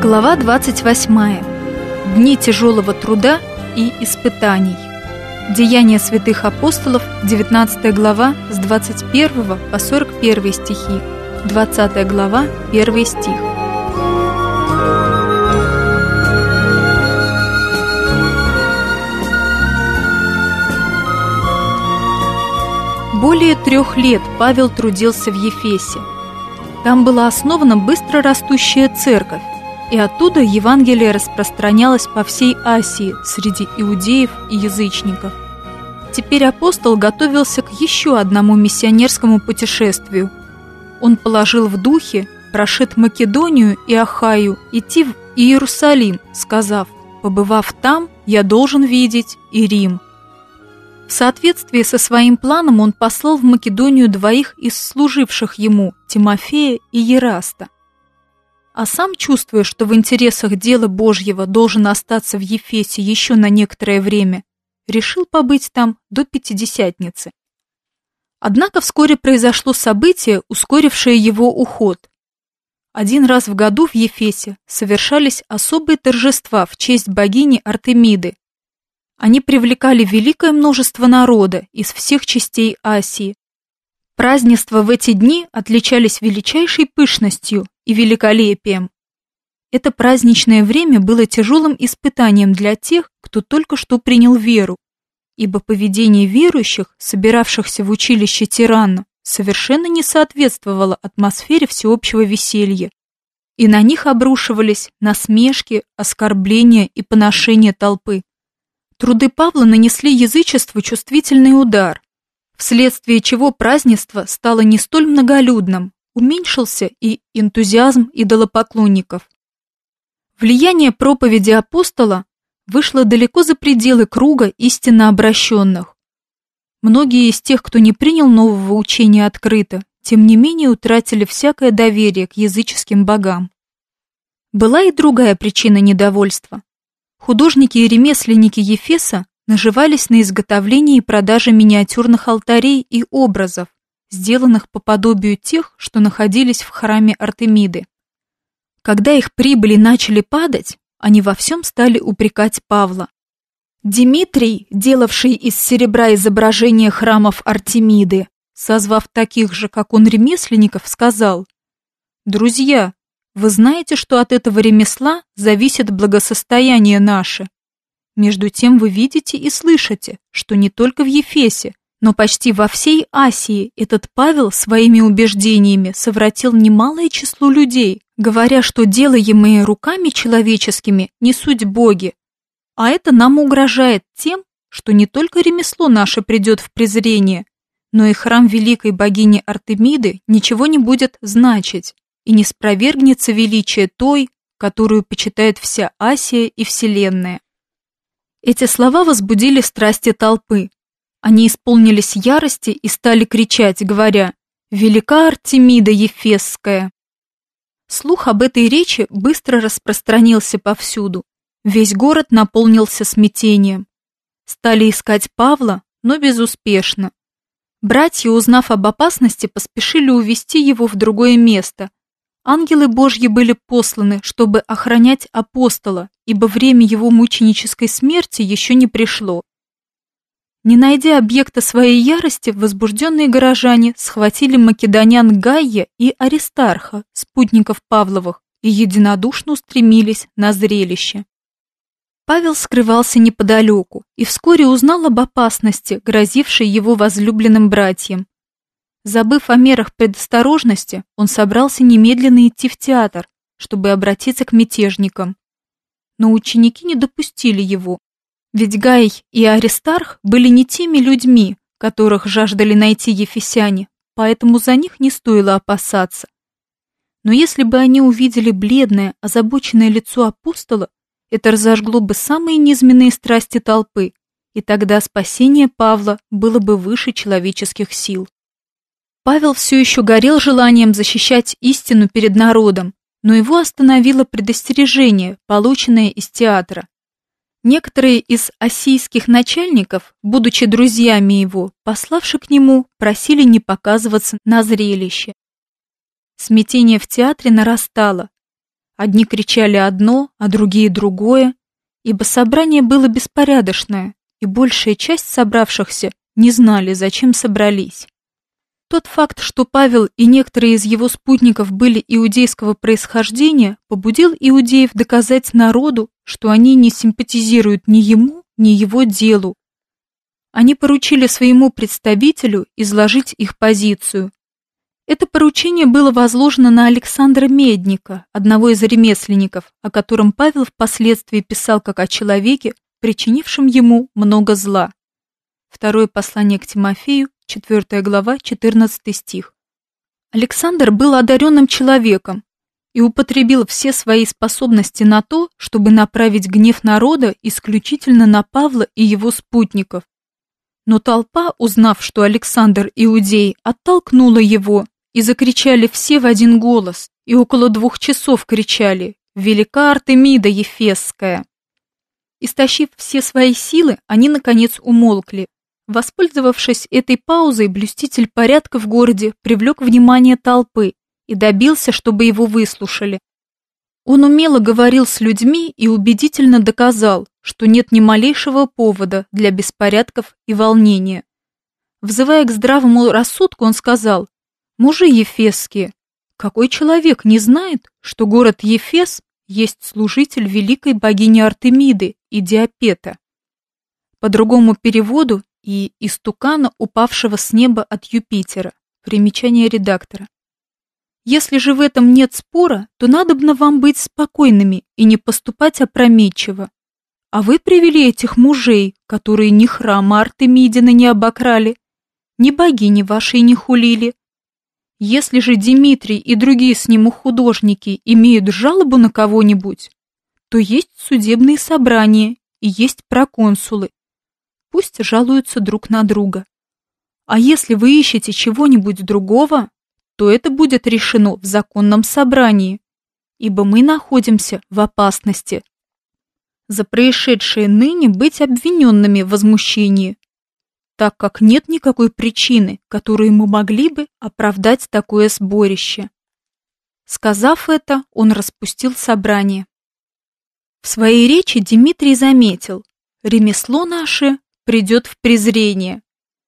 Глава 28. Дни тяжелого труда и испытаний. Деяния святых апостолов, 19 глава, с 21 по 41 стихи, 20 глава, 1 стих. Более 3 лет Павел трудился в Ефесе. Там была основана быстро растущая церковь, и оттуда Евангелие распространялось по всей Асии среди иудеев и язычников. Теперь апостол готовился к еще одному миссионерскому путешествию. Он положил в духе, прошед Македонию и Ахаю, идти в Иерусалим, сказав: «Побывав там, я должен видеть и Рим». В соответствии со своим планом он послал в Македонию 2 из служивших ему, Тимофея и Ераста. А сам, чувствуя, что в интересах дела Божьего должен остаться в Ефесе еще на некоторое время, решил побыть там до Пятидесятницы. Однако вскоре произошло событие, ускорившее его уход. 1 раз в году в Ефесе совершались особые торжества в честь богини Артемиды. Они привлекали великое множество народа из всех частей Асии. Празднества в эти дни отличались величайшей пышностью и великолепием. Это праздничное время было тяжелым испытанием для тех, кто только что принял веру, ибо поведение верующих, собиравшихся в училище Тиранна, совершенно не соответствовало атмосфере всеобщего веселья, и на них обрушивались насмешки, оскорбления и поношения толпы. Труды Павла нанесли язычеству чувствительный удар, вследствие чего празднество стало не столь многолюдным, уменьшился и энтузиазм идолопоклонников. Влияние проповеди апостола вышло далеко за пределы круга истинно обращенных. Многие из тех, кто не принял нового учения открыто, тем не менее утратили всякое доверие к языческим богам. Была и другая причина недовольства. Художники и ремесленники Ефеса наживались на изготовлении и продаже миниатюрных алтарей и образов, сделанных по подобию тех, что находились в храме Артемиды. Когда их прибыли начали падать, они во всем стали упрекать Павла. Димитрий, делавший из серебра изображения храмов Артемиды, созвав таких же, как он, ремесленников, сказал: «Друзья, вы знаете, что от этого ремесла зависит благосостояние наше. Между тем вы видите и слышите, что не только в Ефесе, но почти во всей Асии этот Павел своими убеждениями совратил немалое число людей, говоря, что делаемые руками человеческими не суть боги. А это нам угрожает тем, что не только ремесло наше придет в презрение, но и храм великой богини Артемиды ничего не будет значить, и не спровергнется величие той, которую почитает вся Асия и вселенная». Эти слова возбудили страсти толпы. Они исполнились ярости и стали кричать, говоря: «Велика Артемида Ефесская!». Слух об этой речи быстро распространился повсюду. Весь город наполнился смятением. Стали искать Павла, но безуспешно. Братья, узнав об опасности, поспешили увести его в другое место. Ангелы Божьи были посланы, чтобы охранять апостола, ибо время его мученической смерти еще не пришло. Не найдя объекта своей ярости, возбужденные горожане схватили македонян Гайя и Аристарха, спутников Павловых, и единодушно устремились на зрелище. Павел скрывался неподалеку и вскоре узнал об опасности, грозившей его возлюбленным братьям. Забыв о мерах предосторожности, он собрался немедленно идти в театр, чтобы обратиться к мятежникам. Но ученики не допустили его, ведь Гай и Аристарх были не теми людьми, которых жаждали найти ефесяне, поэтому за них не стоило опасаться. Но если бы они увидели бледное, озабоченное лицо апостола, это разожгло бы самые низменные страсти толпы, и тогда спасение Павла было бы выше человеческих сил. Павел все еще горел желанием защищать истину перед народом, но его остановило предостережение, полученное из театра. Некоторые из ассийских начальников, будучи друзьями его, пославши к нему, просили не показываться на зрелище. Смятение в театре нарастало. Одни кричали одно, а другие другое, ибо собрание было беспорядочное, и большая часть собравшихся не знали, зачем собрались. Тот факт, что Павел и некоторые из его спутников были иудейского происхождения, побудил иудеев доказать народу, что они не симпатизируют ни ему, ни его делу. Они поручили своему представителю изложить их позицию. Это поручение было возложено на Александра Медника, одного из ремесленников, о котором Павел впоследствии писал как о человеке, причинившем ему много зла. Второе послание к Тимофею, 4 глава, 14 стих. Александр был одаренным человеком и употребил все свои способности на то, чтобы направить гнев народа исключительно на Павла и его спутников. Но толпа, узнав, что Александр иудей, оттолкнула его, и закричали все в один голос, и около 2 часов кричали: «Велика Артемида Ефесская!». Истощив все свои силы, они, наконец, умолкли. Воспользовавшись этой паузой, блюститель порядка в городе привлек внимание толпы и добился, чтобы его выслушали. Он умело говорил с людьми и убедительно доказал, что нет ни малейшего повода для беспорядков и волнения. Взывая к здравому рассудку, он сказал: «Мужи ефесские, какой человек не знает, что город Ефес есть служитель великой богини Артемиды и Диопета?» По другому переводу и истукана, упавшего с неба от Юпитера. Примечание редактора. Если же в этом нет спора, то надобно вам быть спокойными и не поступать опрометчиво. А вы привели этих мужей, которые ни храма Артемидины не обокрали, ни богини вашей не хулили. Если же Димитрий и другие с ним художники имеют жалобу на кого-нибудь, то есть судебные собрания и есть проконсулы. Пусть жалуются друг на друга. А если вы ищете чего-нибудь другого, то это будет решено в законном собрании, ибо мы находимся в опасности за происшедшее ныне быть обвиненными в возмущении, так как нет никакой причины, которой мы могли бы оправдать такое сборище. Сказав это, он распустил собрание. В своей речи Димитрий заметил: «Ремесло наше придет в презрение».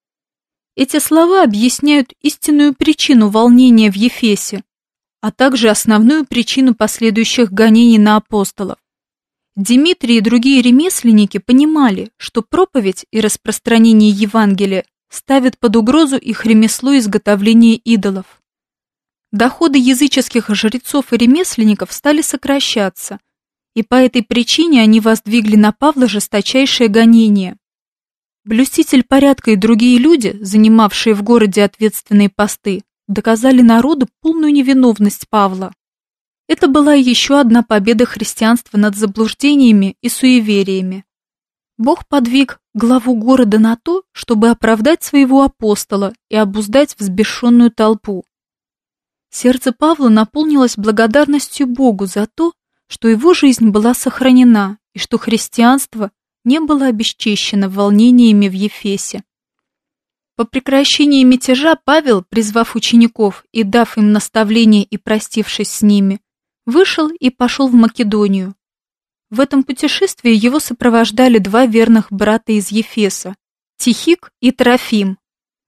Эти слова объясняют истинную причину волнения в Ефесе, а также основную причину последующих гонений на апостолов. Димитрий и другие ремесленники понимали, что проповедь и распространение Евангелия ставят под угрозу их ремесло изготовления идолов. Доходы языческих жрецов и ремесленников стали сокращаться, и по этой причине они воздвигли на Павла жесточайшее гонение. Блюститель порядка и другие люди, занимавшие в городе ответственные посты, доказали народу полную невиновность Павла. Это была еще одна победа христианства над заблуждениями и суевериями. Бог подвиг главу города на то, чтобы оправдать своего апостола и обуздать взбешенную толпу. Сердце Павла наполнилось благодарностью Богу за то, что его жизнь была сохранена и что христианство не было обесчещено волнениями в Ефесе. По прекращении мятежа Павел, призвав учеников и дав им наставление и простившись с ними, вышел и пошел в Македонию. В этом путешествии его сопровождали 2 верных брата из Ефеса – Тихик и Трофим.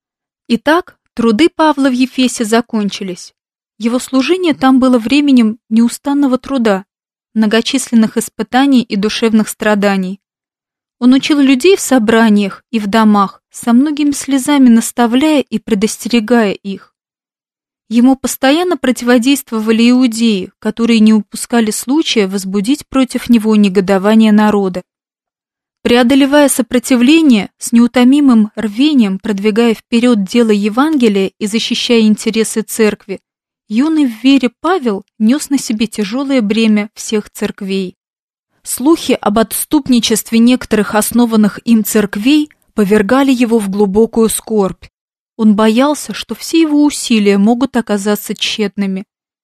Итак, труды Павла в Ефесе закончились. Его служение там было временем неустанного труда, многочисленных испытаний и душевных страданий. Он учил людей в собраниях и в домах, со многими слезами наставляя и предостерегая их. Ему постоянно противодействовали иудеи, которые не упускали случая возбудить против него негодование народа. Преодолевая сопротивление, с неутомимым рвением продвигая вперед дело Евангелия и защищая интересы церкви, юный в вере Павел нес на себе тяжелое бремя всех церквей. Слухи об отступничестве некоторых основанных им церквей повергали его в глубокую скорбь. Он боялся, что все его усилия могут оказаться тщетными.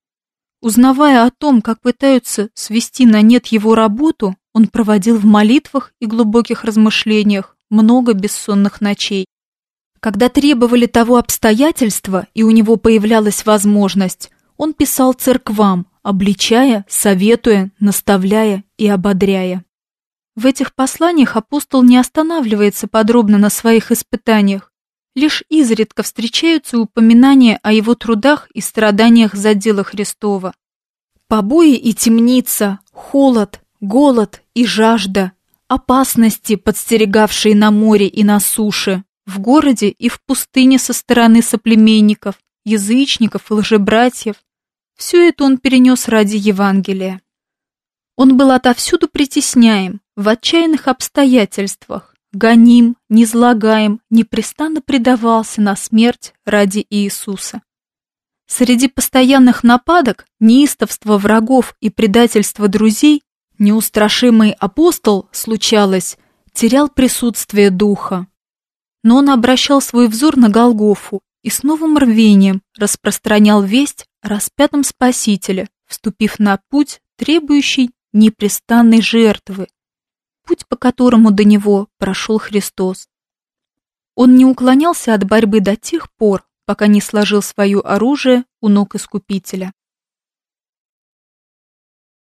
Узнавая о том, как пытаются свести на нет его работу, он проводил в молитвах и глубоких размышлениях много бессонных ночей. Когда требовали того обстоятельства, и у него появлялась возможность, он писал церквам, обличая, советуя, наставляя и ободряя. В этих посланиях апостол не останавливается подробно на своих испытаниях, лишь изредка встречаются упоминания о его трудах и страданиях за дело Христово. Побои и темница, холод, голод и жажда, опасности, подстерегавшие на море и на суше, в городе и в пустыне со стороны соплеменников, язычников и лжебратьев, все это он перенес ради Евангелия. Он был отовсюду притесняем, в отчаянных обстоятельствах, гоним, низлагаем, непрестанно предавался на смерть ради Иисуса. Среди постоянных нападок, неистовства врагов и предательства друзей неустрашимый апостол, случалось, терял присутствие духа. Но он обращал свой взор на Голгофу и с новым рвением распространял весть о распятом Спасителе, вступив на путь, требующий непрестанной жертвы, путь, по которому до него прошел Христос. Он не уклонялся от борьбы до тех пор, пока не сложил свое оружие у ног Искупителя.